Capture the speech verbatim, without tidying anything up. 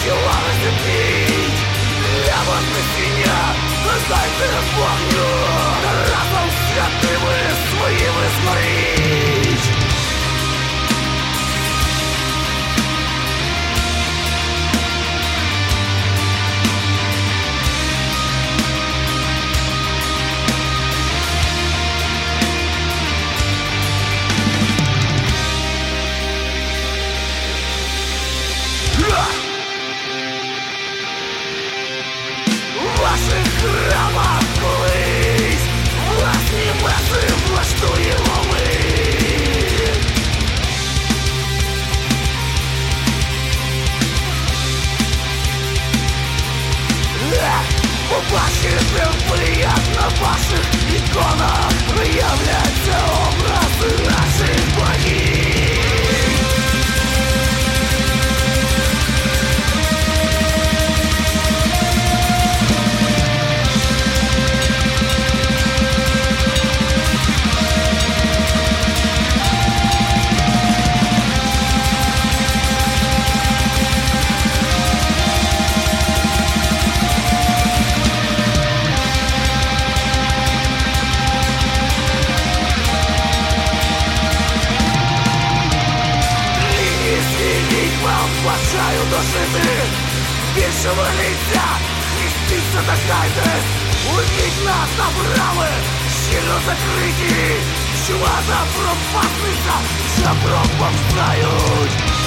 Тіла розіб'ють для воскресіння, знайте вогню, разом з святими своїми згоріть. В ваших храмах колись власні меси влаштуємо ми. Побачите ви, як на ваших іконах виявляться образи наших богів. Бажаю дожити, більше моліться, містіться та кайтесь, у вікна та брами щільно закриті, чувата пропаснися, що пропав знають.